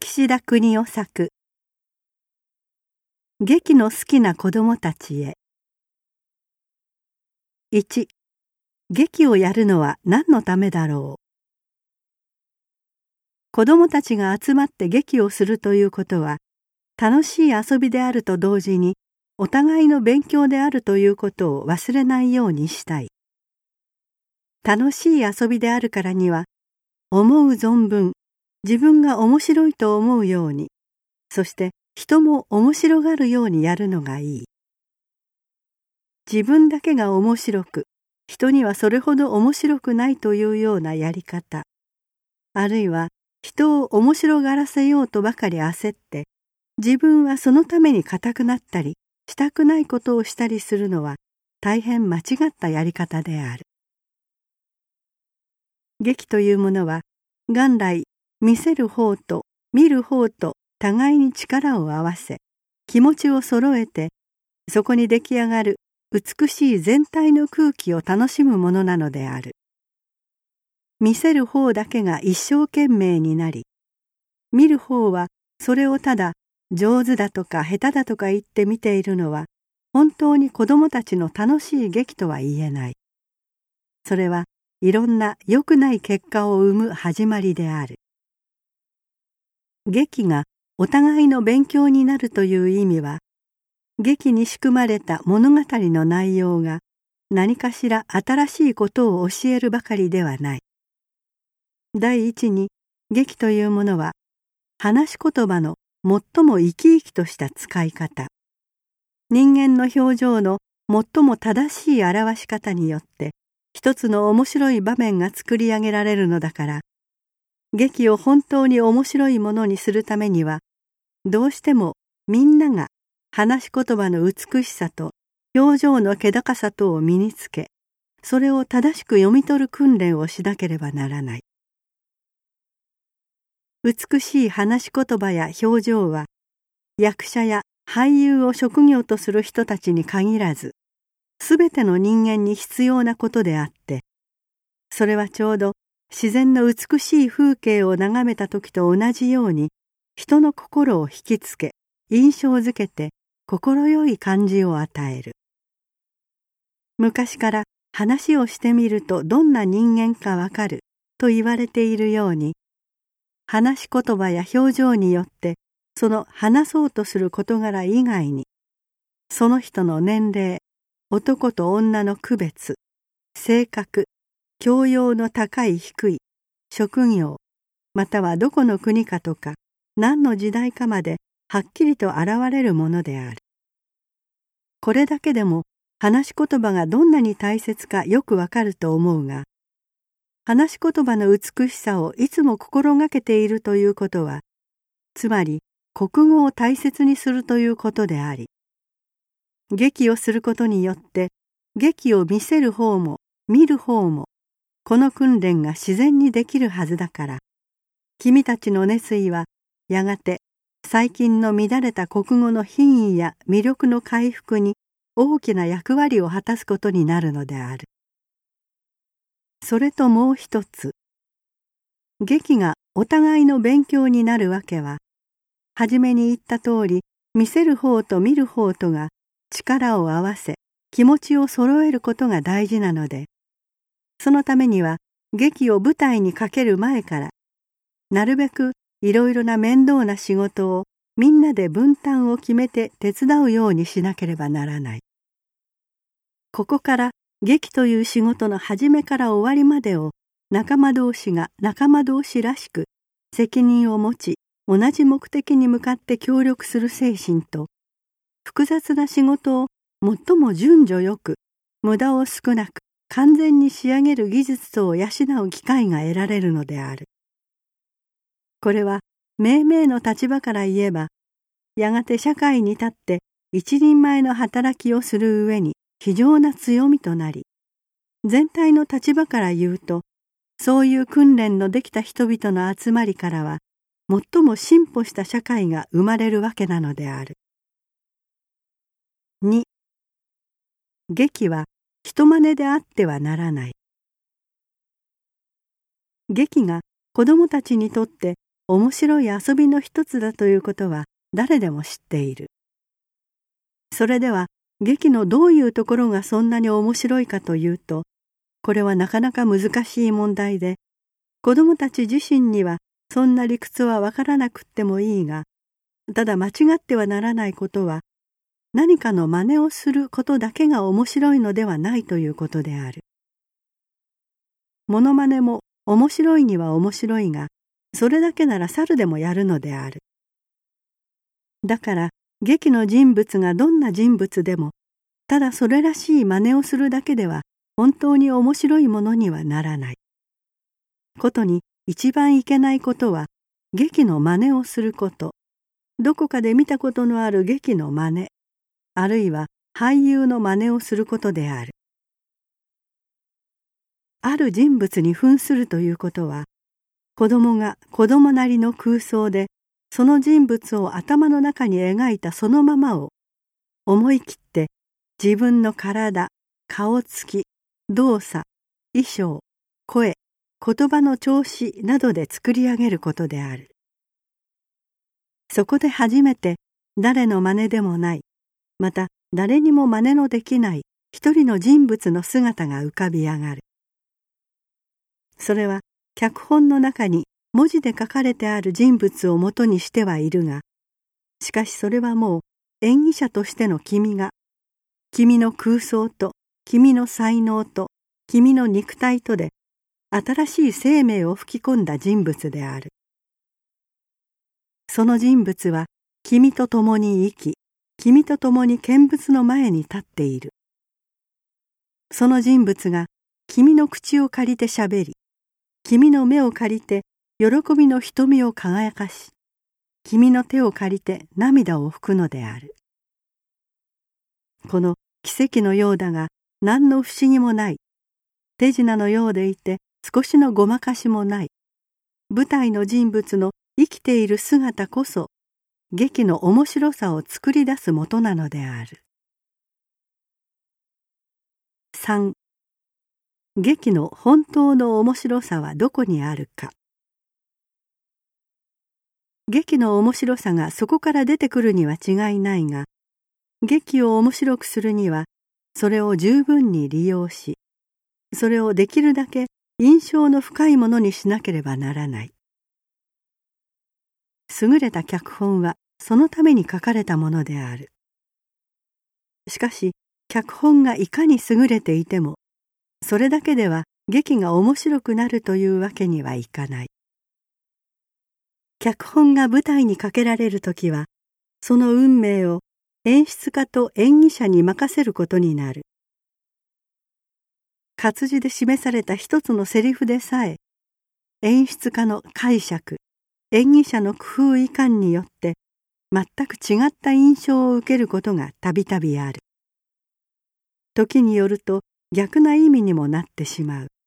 岸田國夫作。劇の好きな子どもたちへ。1、劇をやるのは何のためだろう。子どもたちが集まって劇をするということは、楽しい遊びであると同時に、お互いの勉強であるということを忘れないようにしたい。楽しい遊びであるからには、思う存分、自分が面白いと思うように、そして人も面白がるようにやるのがいい。自分だけが面白く、人にはそれほど面白くないというようなやり方、あるいは人を面白がらせようとばかり焦って、自分はそのために固くなったり、したくないことをしたりするのは大変間違ったやり方である。劇というものは、元来見せる方と見る方と互いに力を合わせ、気持ちを揃えて、そこに出来上がる美しい全体の空気を楽しむものなのである。見せる方だけが一生懸命になり、見る方はそれをただ上手だとか下手だとか言って見ているのは、本当に子どもたちの楽しい劇とは言えない。それはいろんな良くない結果を生む始まりである。劇がお互いの勉強になるという意味は、劇に仕組まれた物語の内容が何かしら新しいことを教えるばかりではない。第一に、劇というものは話し言葉の最も生き生きとした使い方、人間の表情の最も正しい表し方によって一つの面白い場面が作り上げられるのだから、劇を本当に面白いものにするためには、どうしてもみんなが話し言葉の美しさと表情の気高さとを身につけ、それを正しく読み取る訓練をしなければならない。美しい話し言葉や表情は、役者や俳優を職業とする人たちに限らず、すべての人間に必要なことであって、それはちょうど自然の美しい風景を眺めた時と同じように、人の心を引きつけ、印象づけて、心よい感じを与える。昔から話をしてみるとどんな人間かわかると言われているように、話し言葉や表情によってその話そうとする事柄以外に、その人の年齢、男と女の区別、性格、教養の高い低い、職業、またはどこの国かとか何の時代かまではっきりと現れるものである。これだけでも話し言葉がどんなに大切かよくわかると思うが、話し言葉の美しさをいつも心がけているということは、つまり国語を大切にするということであり、劇をすることによって劇を見せる方も見る方もこの訓練が自然にできるはずだから、君たちの熱意はやがて最近の乱れた国語の品位や魅力の回復に大きな役割を果たすことになるのである。それともう一つ、劇がお互いの勉強になるわけは、はじめに言った通り、見せる方と見る方とが力を合わせ、気持ちを揃えることが大事なので、そのためには劇を舞台にかける前から、なるべくいろいろな面倒な仕事をみんなで分担を決めて手伝うようにしなければならない。ここから劇という仕事の始めから終わりまでを仲間同士が仲間同士らしく責任を持ち同じ目的に向かって協力する精神と、複雑な仕事を最も順序よく無駄を少なく完全に仕上げる技術とを養う機会が得られるのである。これは命名の立場から言えば、やがて社会に立って一人前の働きをする上に非常な強みとなり、全体の立場から言うと、そういう訓練のできた人々の集まりからは、最も進歩した社会が生まれるわけなのである。2、劇は人真似であってはならない。劇が子どもたちにとって面白い遊びの一つだということは誰でも知っている。それでは劇のどういうところがそんなに面白いかというと、これはなかなか難しい問題で、子どもたち自身にはそんな理屈はわからなくってもいいが、ただ間違ってはならないことは、何かの真似をすることだけが面白いのではないということである。モノマネも面白いには面白いが、それだけなら猿でもやるのである。だから劇の人物がどんな人物でも、ただそれらしい真似をするだけでは本当に面白いものにはならない。ことに一番いけないことは、劇の真似をすること、どこかで見たことのある劇の真似、あるいは俳優の真似をすることである。ある人物に扮するということは、子供が子供なりの空想でその人物を頭の中に描いたそのままを思い切って自分の体、顔つき、動作、衣装、声、言葉の調子などで作り上げることである。そこで初めて誰の真似でもない、また誰にも真似のできない一人の人物の姿が浮かび上がる。それは脚本の中に文字で書かれてある人物をもとにしてはいるが、しかしそれはもう演技者としての君が、君の空想と君の才能と君の肉体とで新しい生命を吹き込んだ人物である。その人物は君と共に生き、君と共に見物の前に立っている。その人物が君の口を借りてしゃべり、君の目を借りて喜びの瞳を輝かし、君の手を借りて涙を拭くのである。この奇跡のようだが何の不思議もない、手品のようでいて少しのごまかしもない、舞台の人物の生きている姿こそ劇の面白さを作り出すもとなのである。3. 劇の本当の面白さはどこにあるか。劇の面白さがそこから出てくるには違いないが、劇を面白くするにはそれを十分に利用し、それをできるだけ印象の深いものにしなければならない。優れた脚本はそのために書かれたものである。しかし脚本がいかに優れていても、それだけでは劇が面白くなるというわけにはいかない。脚本が舞台にかけられるときは、その運命を演出家と演技者に任せることになる。活字で示された一つのセリフでさえ、演出家の解釈、演技者の工夫いかんによって全く違った印象を受けることがたびたびある。時によると逆な意味にもなってしまう。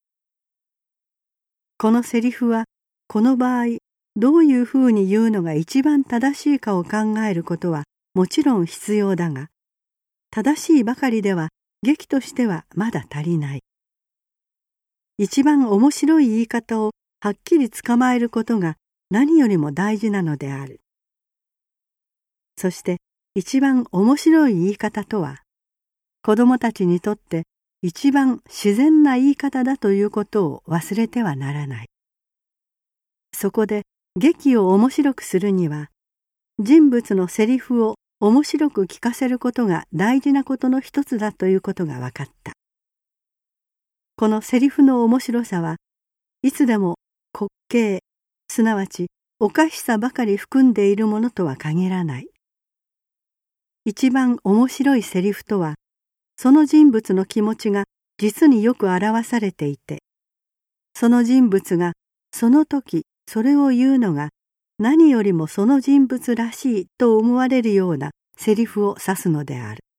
このセリフはこの場合どういうふうに言うのが一番正しいかを考えることはもちろん必要だが、正しいばかりでは劇としてはまだ足りない。一番面白い言い方をはっきり捕まえることが何よりも大事なのである。そして一番面白い言い方とは、子どもたちにとって一番自然な言い方だということを忘れてはならない。そこで劇を面白くするには、人物のセリフを面白く聞かせることが大事なことの一つだということが分かった。このセリフの面白さはいつでも滑稽、すなわちおかしさばかり含んでいるものとは限らない。一番面白いセリフとは、その人物の気持ちが実によく表されていて、その人物がその時それを言うのが何よりもその人物らしいと思われるようなセリフを指すのである。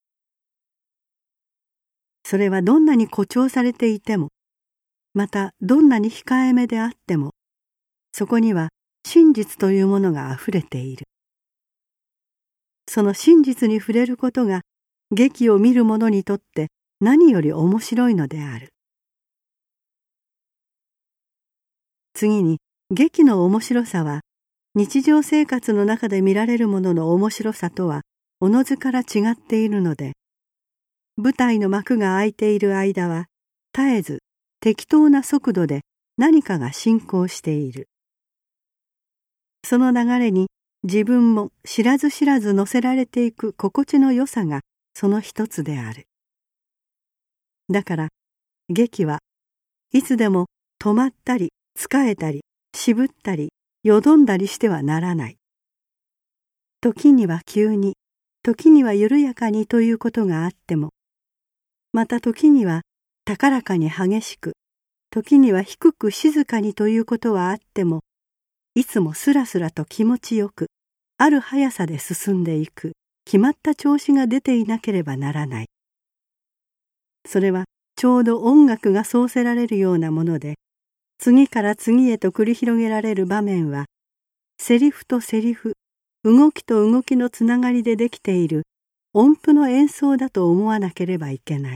それはどんなに誇張されていても、またどんなに控えめであっても、そこには真実というものがあふれている。その真実に触れることが劇を見る者にとって何より面白いのである。次に劇の面白さは日常生活の中で見られるものの面白さとはおのずから違っているので、舞台の幕が開いている間は絶えず適当な速度で何かが進行している。その流れに自分も知らず知らず乗せられていく心地の良さがその一つである。だから劇はいつでも止まったり疲れたり渋ったりよどんだりしてはならない。時には急に、時には緩やかにということがあっても、また時には高らかに激しく、時には低く静かにということはあっても、いつもスラスラと気持ちよく、ある速さで進んでいく、決まった調子が出ていなければならない。それはちょうど音楽が奏せられるようなもので、次から次へと繰り広げられる場面は、セリフとセリフ、動きと動きのつながりでできている音符の演奏だと思わなければいけない。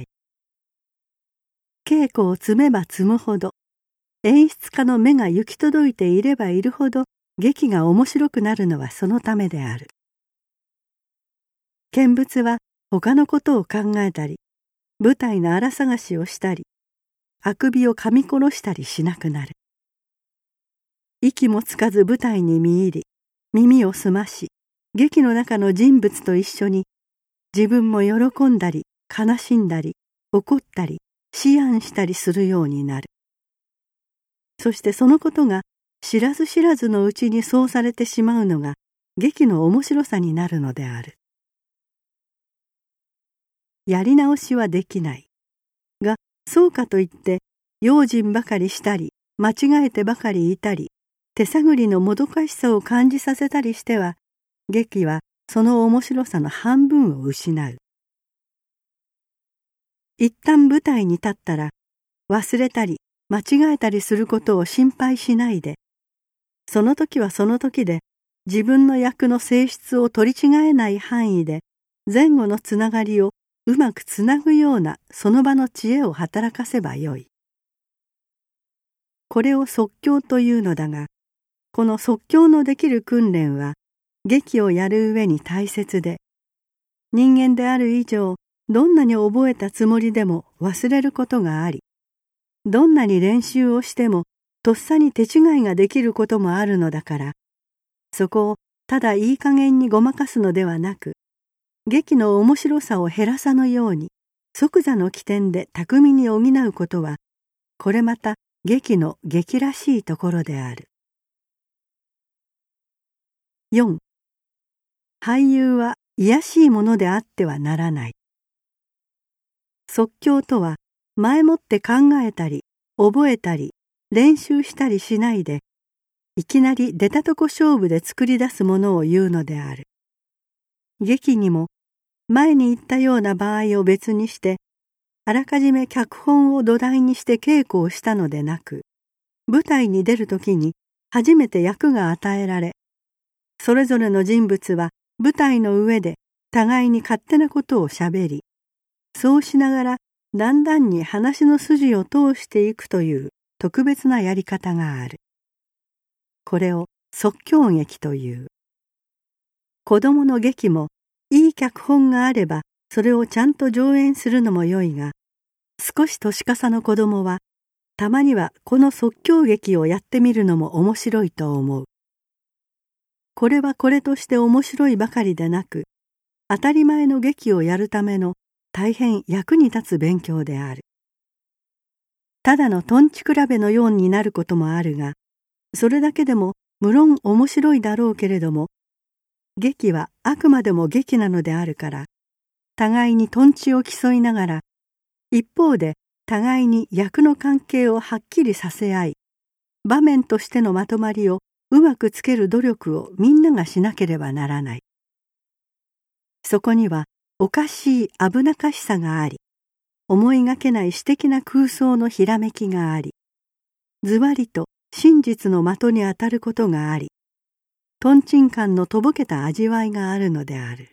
稽古を積めば積むほど、演出家の目が行き届いていればいるほど、劇が面白くなるのはそのためである。見物は他のことを考えたり、舞台の荒探しをしたり、あくびを噛み殺したりしなくなる。息もつかず舞台に見入り、耳を澄まし、劇の中の人物と一緒に自分も喜んだり悲しんだり怒ったり思案したりするようになる。そしてそのことが知らず知らずのうちにそうされてしまうのが劇の面白さになるのである。やり直しはできない。が、そうかといって用心ばかりしたり間違えてばかりいたり手探りのもどかしさを感じさせたりしては、劇はその面白さの半分を失う。一旦舞台に立ったら忘れたり間違えたりすることを心配しないで、その時はその時で自分の役の性質を取り違えない範囲で前後のつながりをうまくつなぐようなその場の知恵を働かせばよい。これを即興というのだが、この即興のできる訓練は劇をやる上に大切で、人間である以上どんなに覚えたつもりでも忘れることがあり、どんなに練習をしてもとっさに手違いができることもあるのだから、そこをただいい加減にごまかすのではなく、劇の面白さを減らさぬように即座の起点で巧みに補うことは、これまた劇の劇らしいところである。4. 俳優は卑しいものであってはならない。即興とは前もって考えたり覚えたり練習したりしないで、いきなり出たとこ勝負で作り出すものを言うのである。劇にも前に言ったような場合を別にして、あらかじめ脚本を土台にして稽古をしたのでなく、舞台に出るときに初めて役が与えられ、それぞれの人物は舞台の上で互いに勝手なことをしゃべり、そうしながらだんだんに話の筋を通していくという特別なやり方がある。これを即興劇という。子供の劇もいい脚本があればそれをちゃんと上演するのもよいが、少し年かさの子供はたまにはこの即興劇をやってみるのも面白いと思う。これはこれとして面白いばかりでなく、当たり前の劇をやるための大変役に立つ勉強である。ただのトンチ比べのようになることもあるが、それだけでも無論面白いだろうけれども、劇はあくまでも劇なのであるから、互いにトンチを競いながら、一方で互いに役の関係をはっきりさせ合い、場面としてのまとまりをうまくつける努力をみんながしなければならない。そこにはおかしい危なかしさがあり、思いがけない詩的な空想のひらめきがあり、ズバリと真実の的に当たることがあり、とんちんかんのとぼけた味わいがあるのである。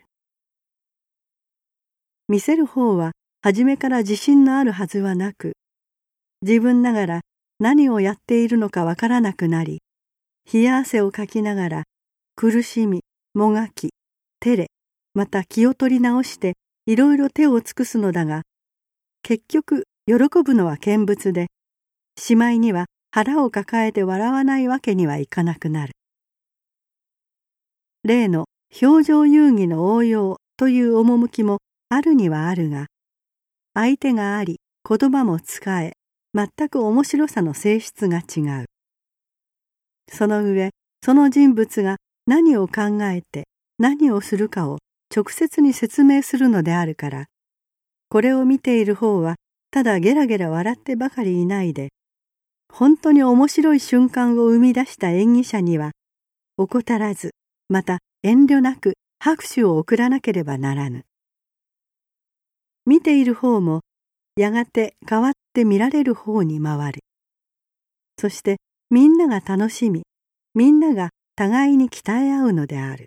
見せる方は初めから自信のあるはずはなく、自分ながら何をやっているのかわからなくなり、 冷や汗をかきながら苦しみ、もがき、照れ、また気を取り直していろいろ手を尽くすのだが、結局喜ぶのは見物で、しまいには腹を抱えて笑わないわけにはいかなくなる。例の表情遊戯の応用という趣もあるにはあるが、相手があり言葉も使え、全く面白さの性質が違う。その上、その人物が何を考えて何をするかを直接に説明するのであるから、これを見ている方はただゲラゲラ笑ってばかりいないで、本当に面白い瞬間を生み出した演技者には怠らず、また遠慮なく拍手を送らなければならぬ。見ている方もやがて変わって見られる方に回る。そしてみんなが楽しみ、みんなが互いに鍛え合うのである。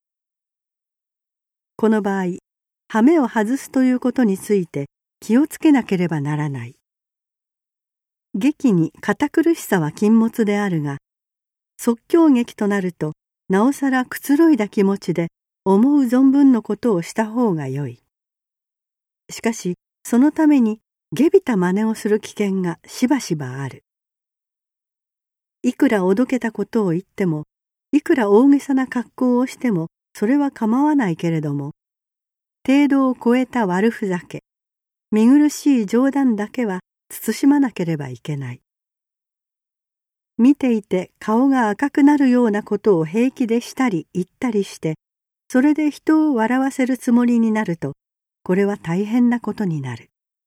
この場合、羽目を外すということについて気をつけなければならない。劇に堅苦しさは禁物であるが、即興劇となるとなおさらくつろいだ気持ちで思う存分のことをした方がよい。しかしそのために下びた真似をする危険がしばしばある。いくらおどけたことを言っても、いくら大げさな格好をしてもそれは構わないけれども、程度を超えた悪ふざけ、見苦しい冗談だけは慎まなければいけない。見ていて顔が赤くなるようなことを平気でしたり言ったりして、それで人を笑わせるつもりになると、これは大変なことになる。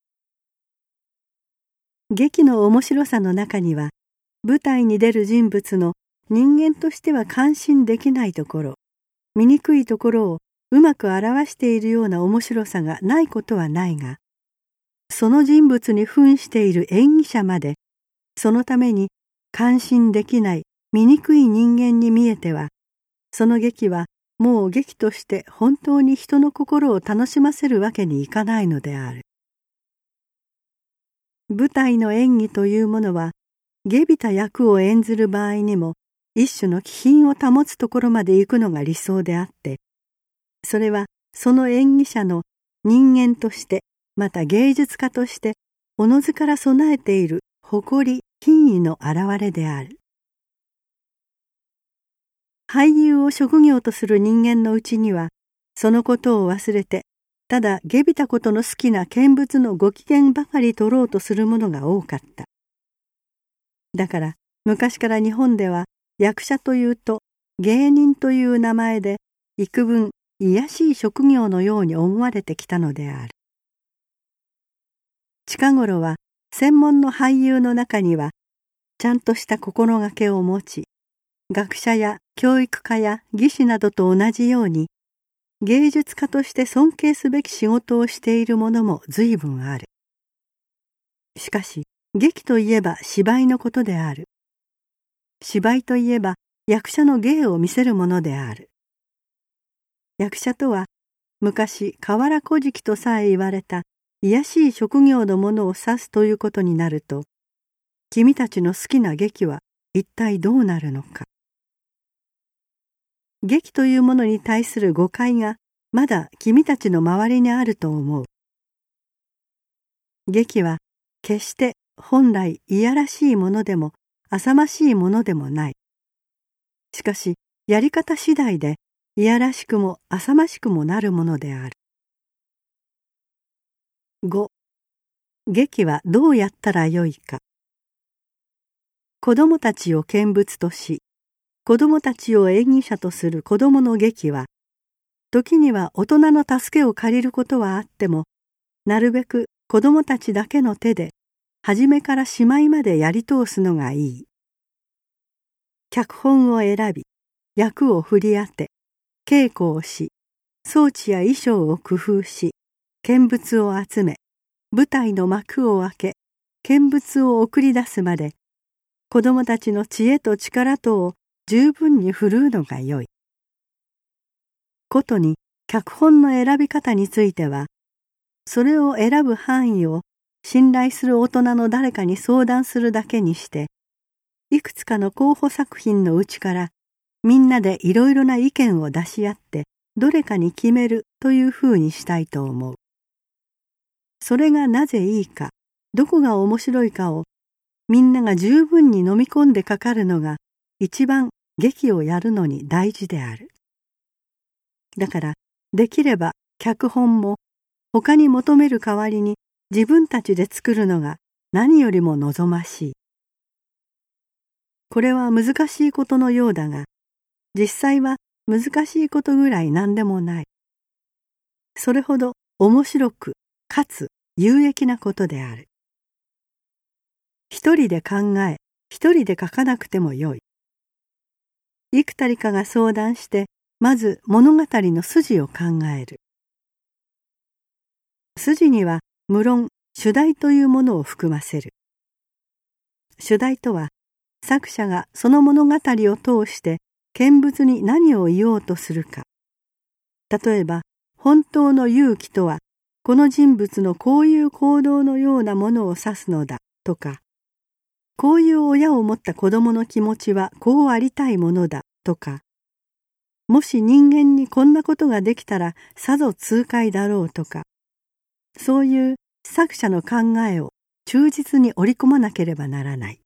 劇の面白さの中には、舞台に出る人物の人間としては感心できないところ、醜いところをうまく表しているような面白さがないことはないが、その人物に扮している演技者まで、そのために感心できない醜い人間に見えては、その劇はもう劇として本当に人の心を楽しませるわけにいかないのである。舞台の演技というものは、下びた役を演ずる場合にも一種の気品を保つところまで行くのが理想であって、それはその演技者の人間としてまた芸術家としておのずから備えている誇り品位の表れである。俳優を職業とする人間のうちには、そのことを忘れてただ下びたことの好きな見物のご機嫌ばかり取ろうとするものが多かった。だから昔から日本では役者というと芸人という名前で幾分卑しい職業のように思われてきたのである。近頃は専門の俳優の中にはちゃんとした心がけを持ち、学者や教育家や技師などと同じように芸術家として尊敬すべき仕事をしているものも随分ある。しかし劇といえば芝居のことである。芝居といえば役者の芸を見せるものである。役者とは昔河原小敷とさえ言われた卑しい職業のものを指すということになると、君たちの好きな劇は一体どうなるのか。劇というものに対する誤解がまだ君たちの周りにあると思う。劇は決して本来いやらしいものでも浅ましいものでもない。しかしやり方次第でいやらしくも浅ましくもなるものである。5. 劇はどうやったらよいか。子供たちを見物とし、子供たちを演技者とする子供の劇は、時には大人の助けを借りることはあっても、なるべく子供たちだけの手で、初めからしまいまでやり通すのがいい。脚本を選び、役を振り当て、稽古をし、装置や衣装を工夫し、見物を集め、舞台の幕を開け、見物を送り出すまで、子供たちの知恵と力とを十分に振るうのがよい。ことに脚本の選び方については、それを選ぶ範囲を信頼する大人の誰かに相談するだけにして、 いくつかの候補作品のうちからみんなでいろいろな意見を出し合ってどれかに決めるというふうにしたいと思う。それがなぜいいか、どこが面白いかをみんなが十分に飲み込んでかかるのが一番劇をやるのに大事である。だからできれば脚本も他に求める代わりに自分たちで作るのが何よりも望ましい。これは難しいことのようだが、実際は難しいことぐらい何でもない。それほど面白くかつ有益なことである。一人で考え、一人で書かなくてもよい。幾たりかが相談して、まず物語の筋を考える。筋には無論主題というものを含ませる。主題とは、作者がその物語を通して見物に何を言おうとするか。例えば、本当の勇気とは、この人物のこういう行動のようなものを指すのだとか、こういう親を持った子供の気持ちはこうありたいものだとか、もし人間にこんなことができたらさぞ痛快だろうとか、そういう作者の考えを忠実に織り込まなければならない。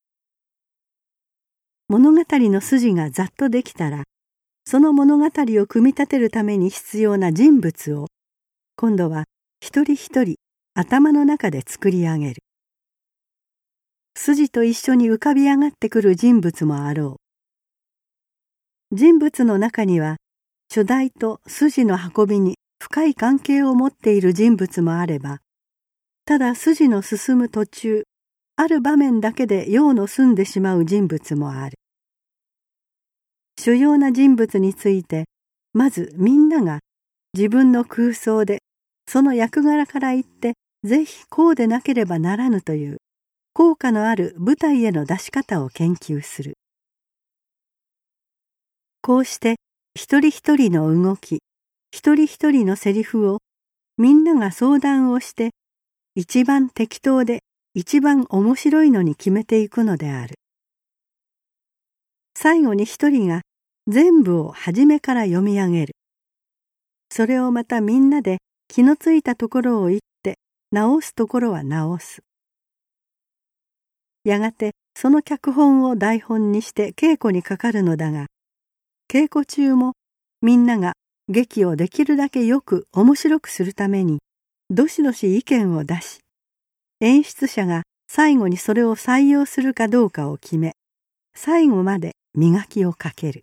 物語の筋がざっとできたら、その物語を組み立てるために必要な人物を、今度は一人一人頭の中で作り上げる。筋と一緒に浮かび上がってくる人物もあろう。人物の中には、主題と筋の運びに深い関係を持っている人物もあれば、ただ筋の進む途中、ある場面だけで用の済んでしまう人物もある。主要な人物について、まずみんなが自分の空想で、その役柄から言って、ぜひこうでなければならぬという効果のある舞台への出し方を研究する。こうして一人一人の動き、一人一人のセリフをみんなが相談をして一番適当で一番面白いのに決めていくのである。最後に一人が全部を初めから読み上げる。それをまたみんなで気のついたところを言って直すところは直す。やがてその脚本を台本にして稽古にかかるのだが、稽古中もみんなが劇をできるだけよく面白くするためにどしどし意見を出し、演出者が最後にそれを採用するかどうかを決め、最後まで磨きをかける。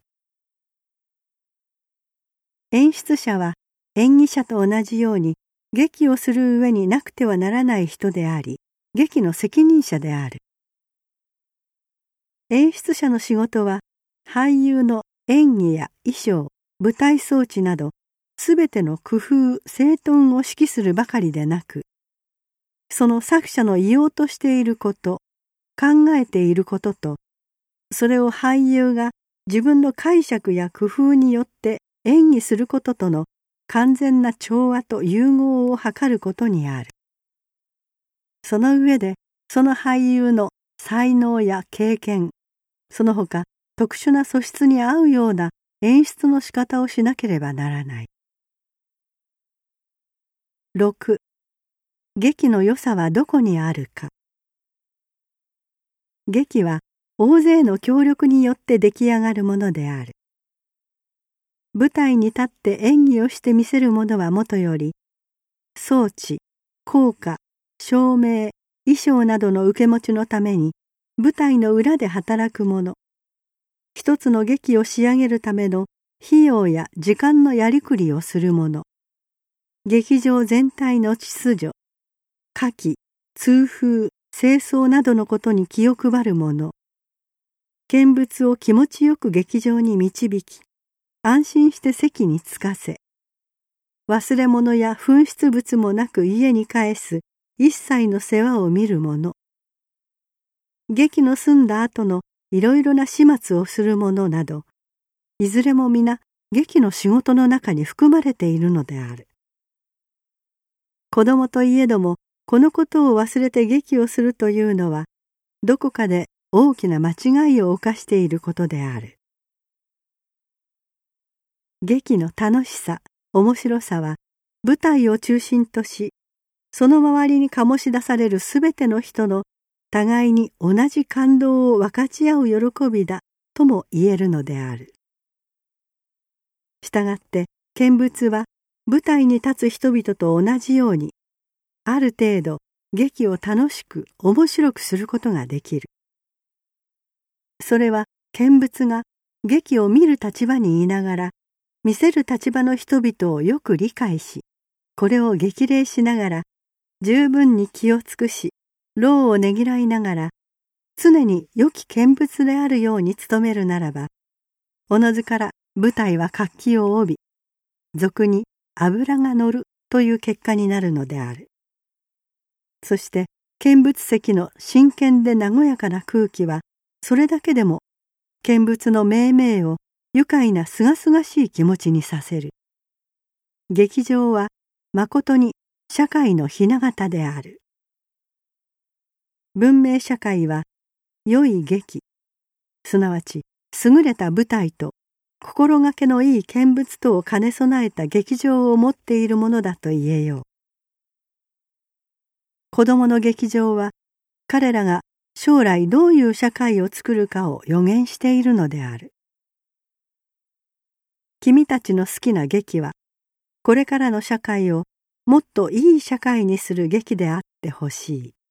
演出者は演技者と同じように劇をする上になくてはならない人であり、劇の責任者である。演出者の仕事は俳優の演技や衣装、舞台装置などすべての工夫、整頓を指揮するばかりでなく、その作者の言おうとしていること、考えていることと、それを俳優が自分の解釈や工夫によって演技することとの完全な調和と融合を図ることにある。その上で、その俳優の才能や経験、その他特殊な素質に合うような演出の仕方をしなければならない。6. 劇の良さはどこにあるか。劇は大勢の協力によって出来上がるものである。舞台に立って演技をしてみせるものはもとより、装置、効果、照明、衣装などの受け持ちのために舞台の裏で働く者、一つの劇を仕上げるための費用や時間のやりくりをする者、劇場全体の秩序、火器、通風、清掃などのことに気を配る者、見物を気持ちよく劇場に導き、安心して席につかせ、忘れ物や紛失物もなく家に帰す一切の世話を見る者、劇の済んだ後のいろいろな始末をする者など、いずれも皆劇の仕事の中に含まれているのである。子供といえども、このことを忘れて劇をするというのは、どこかで大きな間違いを犯していることである。劇の楽しさ、面白さは舞台を中心とし、その周りに醸し出されるすべての人の互いに同じ感動を分かち合う喜びだとも言えるのである。したがって見物は舞台に立つ人々と同じように、ある程度劇を楽しく面白くすることができる。それは見物が劇を見る立場にいながら、見せる立場の人々をよく理解し、これを激励しながら、十分に気を尽くし、労をねぎらいながら、常に良き見物であるように努めるならば、おのずから舞台は活気を帯び、俗に脂が乗るという結果になるのである。そして見物席の真剣で和やかな空気は、それだけでも見物の命名を愉快なすがすがしい気持ちにさせる。劇場はまことに社会の雛形である。文明社会は良い劇、すなわち優れた舞台と心がけのいい見物とを兼ね備えた劇場を持っているものだと言えよう。子どもの劇場は彼らが将来どういう社会を作るかを予言しているのである。君たちの好きな劇は、これからの社会をもっといい社会にする劇であってほしい。